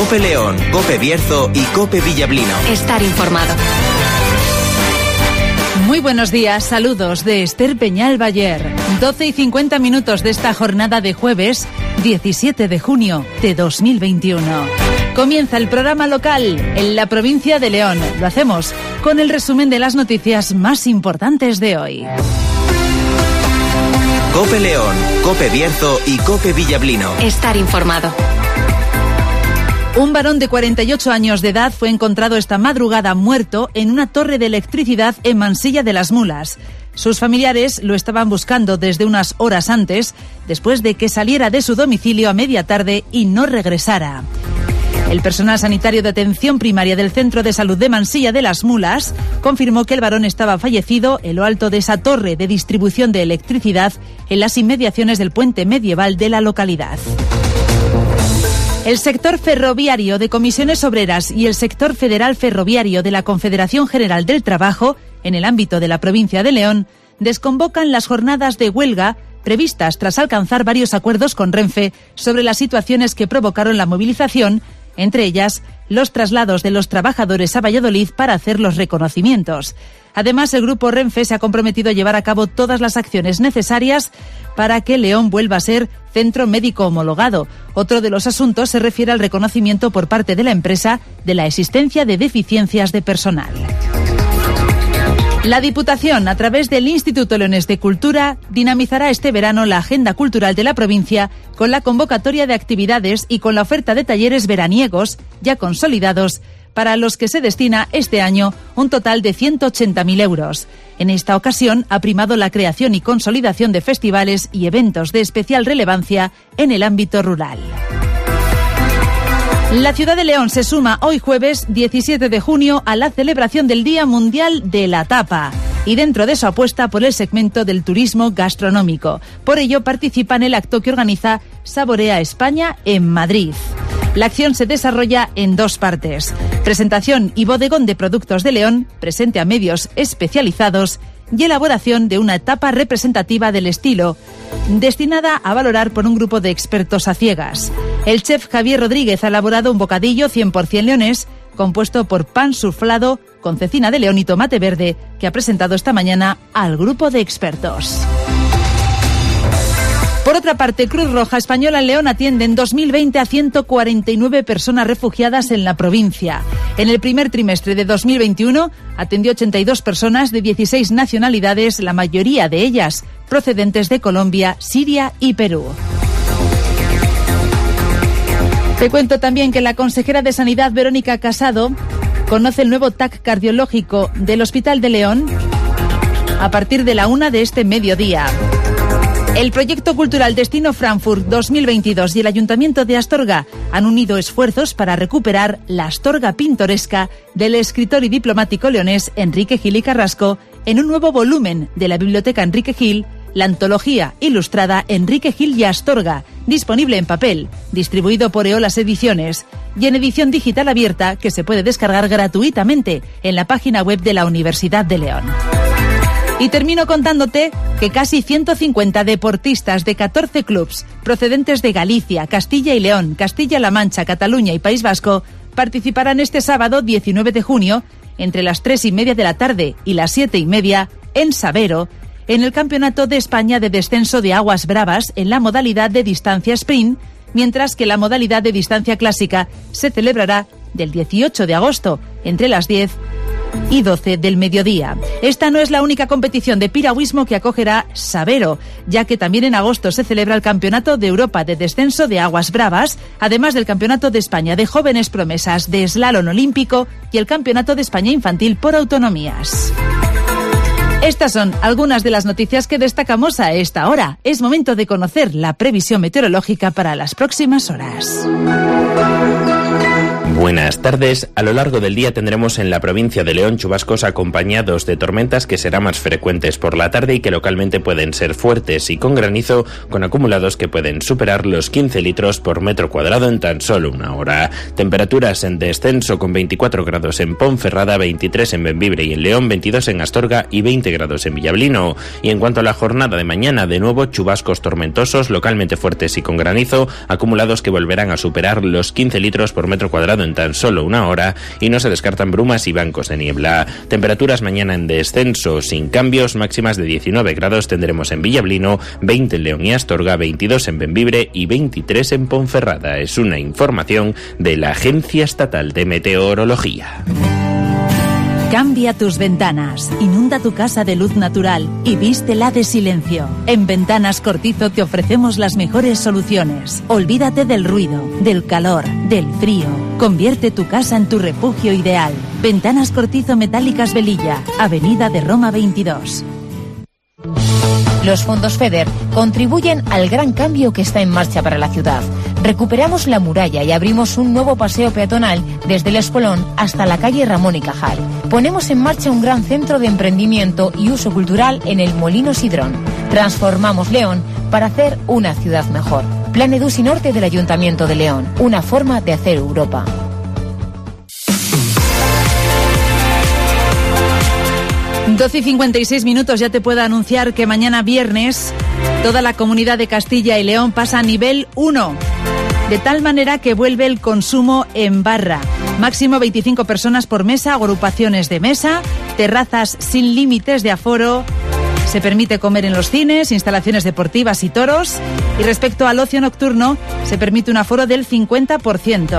COPE León, COPE Bierzo y COPE Villablino. Estar informado. Muy buenos días, saludos de Esther Peñal Bayer. 12:50 de esta jornada de jueves 17 de junio de 2021. Comienza el programa local en la provincia de León. Lo hacemos con el resumen de las noticias más importantes de hoy. COPE León, COPE Bierzo y COPE Villablino. Estar informado. Un varón de 48 años de edad fue encontrado esta madrugada muerto en una torre de electricidad en Mansilla de las Mulas. Sus familiares lo estaban buscando desde unas horas antes, después de que saliera de su domicilio a media tarde y no regresara. El personal sanitario de atención primaria del Centro de Salud de Mansilla de las Mulas confirmó que el varón estaba fallecido en lo alto de esa torre de distribución de electricidad en las inmediaciones del puente medieval de la localidad. El sector ferroviario de Comisiones Obreras y el sector federal ferroviario de la Confederación General del Trabajo, en el ámbito de la provincia de León, desconvocan las jornadas de huelga previstas tras alcanzar varios acuerdos con Renfe sobre las situaciones que provocaron la movilización, entre ellas los traslados de los trabajadores a Valladolid para hacer los reconocimientos. Además, el grupo Renfe se ha comprometido a llevar a cabo todas las acciones necesarias para que León vuelva a ser centro médico homologado. Otro de los asuntos se refiere al reconocimiento por parte de la empresa de la existencia de deficiencias de personal. La Diputación, a través del Instituto Leonés de Cultura, dinamizará este verano la agenda cultural de la provincia con la convocatoria de actividades y con la oferta de talleres veraniegos ya consolidados, para los que se destina este año un total de 180.000 euros. En esta ocasión ha primado la creación y consolidación de festivales y eventos de especial relevancia en el ámbito rural. La ciudad de León se suma hoy jueves 17 de junio a la celebración del Día Mundial de la Tapa y dentro de su apuesta por el segmento del turismo gastronómico. Por ello participa en el acto que organiza Saborea España en Madrid. La acción se desarrolla en dos partes: presentación y bodegón de productos de León, presente a medios especializados, y elaboración de una tapa representativa del estilo, destinada a valorar por un grupo de expertos a ciegas. El chef Javier Rodríguez ha elaborado un bocadillo 100% leonés, compuesto por pan suflado con cecina de león y tomate verde, que ha presentado esta mañana al grupo de expertos. Por otra parte, Cruz Roja Española en León atiende en 2020 a 149 personas refugiadas en la provincia. En el primer trimestre de 2021 atendió 82 personas de 16 nacionalidades, la mayoría de ellas procedentes de Colombia, Siria y Perú. Te cuento también que la consejera de Sanidad, Verónica Casado, conoce el nuevo TAC cardiológico del Hospital de León a partir de la 1 de este mediodía. El proyecto cultural Destino Frankfurt 2022 y el Ayuntamiento de Astorga han unido esfuerzos para recuperar la Astorga pintoresca del escritor y diplomático leonés Enrique Gil y Carrasco en un nuevo volumen de la Biblioteca Enrique Gil, la antología ilustrada Enrique Gil y Astorga, disponible en papel, distribuido por Eolas Ediciones, y en edición digital abierta que se puede descargar gratuitamente en la página web de la Universidad de León. Y termino contándote que casi 150 deportistas de 14 clubs procedentes de Galicia, Castilla y León, Castilla-La Mancha, Cataluña y País Vasco participarán este sábado 19 de junio entre las 3:30 de la tarde y las 7:30 en Sabero, en el Campeonato de España de Descenso de Aguas Bravas en la modalidad de distancia sprint, mientras que la modalidad de distancia clásica se celebrará del 18 de agosto entre las 10 y 12 del mediodía. Esta no es la única competición de piragüismo que acogerá Sabero, ya que también en agosto se celebra el Campeonato de Europa de Descenso de Aguas Bravas, además del Campeonato de España de Jóvenes Promesas de Slalom Olímpico y el Campeonato de España Infantil por Autonomías. Estas son algunas de las noticias que destacamos a esta hora. Es momento de conocer la previsión meteorológica para las próximas horas. Buenas tardes. A lo largo del día tendremos en la provincia de León chubascos acompañados de tormentas que serán más frecuentes por la tarde y que localmente pueden ser fuertes y con granizo, con acumulados que pueden superar los 15 litros por metro cuadrado en tan solo una hora. Temperaturas en descenso con 24 grados en Ponferrada, 23 en Bembibre y en León, 22 en Astorga y 20 grados en Villablino. Y en cuanto a la jornada de mañana, de nuevo chubascos tormentosos, localmente fuertes y con granizo, acumulados que volverán a superar los 15 litros por metro cuadrado en tan solo una hora, y no se descartan brumas y bancos de niebla. Temperaturas mañana en descenso, sin cambios, máximas de 19 grados tendremos en Villablino, 20 en León y Astorga, 22 en Bembibre y 23 en Ponferrada. Es una información de la Agencia Estatal de Meteorología. Cambia tus ventanas, inunda tu casa de luz natural y vístela de silencio. En Ventanas Cortizo te ofrecemos las mejores soluciones. Olvídate del ruido, del calor, del frío. Convierte tu casa en tu refugio ideal. Ventanas Cortizo Metálicas Velilla, Avenida de Roma 22. Los fondos FEDER contribuyen al gran cambio que está en marcha para la ciudad. Recuperamos la muralla y abrimos un nuevo paseo peatonal desde el Espolón hasta la calle Ramón y Cajal. Ponemos en marcha un gran centro de emprendimiento y uso cultural en el Molino Sidrón. Transformamos León para hacer una ciudad mejor. Plan EDUSI Norte del Ayuntamiento de León. Una forma de hacer Europa. — 12:56 ya te puedo anunciar que mañana viernes toda la comunidad de Castilla y León pasa a nivel 1, de tal manera que vuelve el consumo en barra. Máximo 25 personas por mesa, agrupaciones de mesa, terrazas sin límites de aforo, se permite comer en los cines, instalaciones deportivas y toros, y respecto al ocio nocturno se permite un aforo del 50%.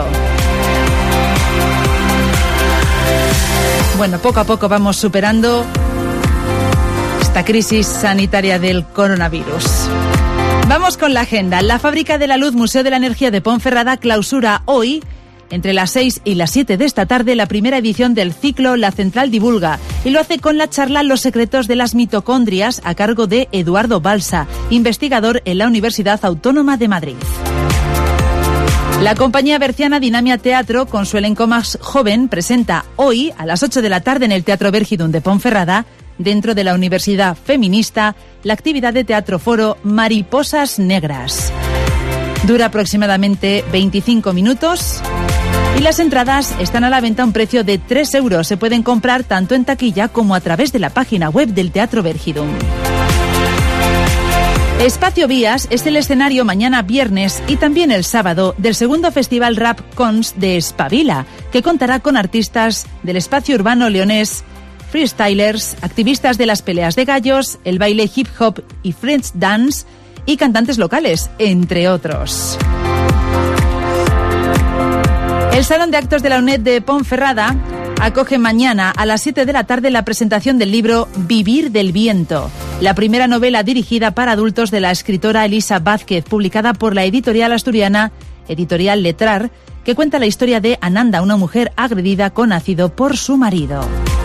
Bueno, poco a poco vamos superando esta crisis sanitaria del coronavirus. Vamos con la agenda. La Fábrica de la Luz Museo de la Energía de Ponferrada clausura hoy, entre las 6 y las 7 de esta tarde, la primera edición del ciclo La Central Divulga, y lo hace con la charla Los secretos de las mitocondrias a cargo de Eduardo Balsa, investigador en la Universidad Autónoma de Madrid. La compañía berciana Dinamia Teatro, con su elenco más joven, presenta hoy a las 8 de la tarde en el Teatro Vergidun de Ponferrada, dentro de la Universidad Feminista, la actividad de teatro foro Mariposas Negras. Dura aproximadamente 25 minutos y las entradas están a la venta a un precio de 3 euros. Se pueden comprar tanto en taquilla como a través de la página web del Teatro Vergidun. Espacio Vías es el escenario mañana viernes y también el sábado del segundo Festival Rap Cons de Espabila, que contará con artistas del espacio urbano leonés, freestylers, activistas de las peleas de gallos, el baile hip hop y French dance y cantantes locales, entre otros. El Salón de Actos de la UNED de Ponferrada acoge mañana a las 7 de la tarde la presentación del libro Vivir del Viento, la primera novela dirigida para adultos de la escritora Elisa Vázquez, publicada por la editorial asturiana Editorial Letrar, que cuenta la historia de Ananda, una mujer agredida con ácido por su marido.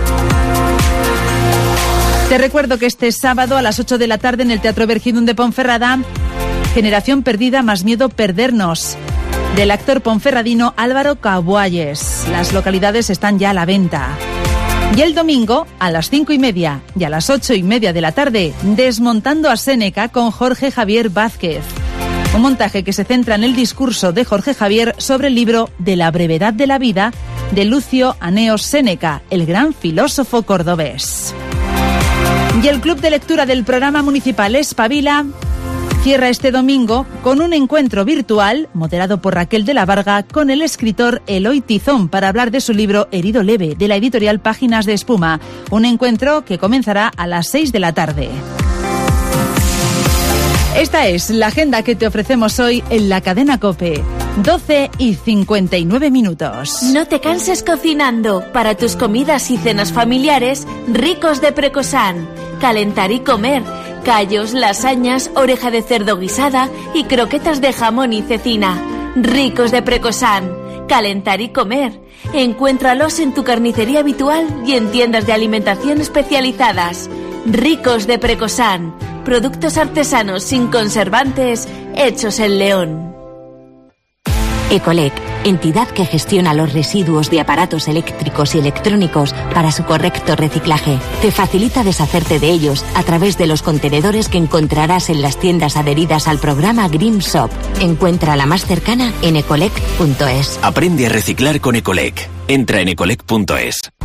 Te recuerdo que este sábado a las 8 de la tarde en el Teatro Vergidun de Ponferrada, Generación Perdida más Miedo Perdernos, del actor ponferradino Álvaro Cabualles. Las localidades están ya a la venta. Y el domingo, a las 5:30 y a las 8:30 de la tarde, Desmontando a Séneca con Jorge Javier Vázquez. Un montaje que se centra en el discurso de Jorge Javier sobre el libro De la brevedad de la vida de Lucio Aneo Séneca, el gran filósofo cordobés. Y el Club de Lectura del Programa Municipal Espabila cierra este domingo con un encuentro virtual moderado por Raquel de la Varga con el escritor Eloy Tizón para hablar de su libro Herido leve, de la editorial Páginas de Espuma. Un encuentro que comenzará a las 6 de la tarde. Esta es la agenda que te ofrecemos hoy en la cadena COPE. 12:59. No te canses cocinando. Para tus comidas y cenas familiares, Ricos de Precosan. Calentar y comer. Callos, lasañas, oreja de cerdo guisada y croquetas de jamón y cecina. Ricos de Precosan. Calentar y comer. Encuéntralos en tu carnicería habitual y en tiendas de alimentación especializadas. Ricos de Precosan. Productos artesanos sin conservantes, hechos en León. Ecolec, entidad que gestiona los residuos de aparatos eléctricos y electrónicos para su correcto reciclaje. Te facilita deshacerte de ellos a través de los contenedores que encontrarás en las tiendas adheridas al programa Green Shop. Encuentra la más cercana en ecolec.es. Aprende a reciclar con Ecolec. Entra en ecolec.es.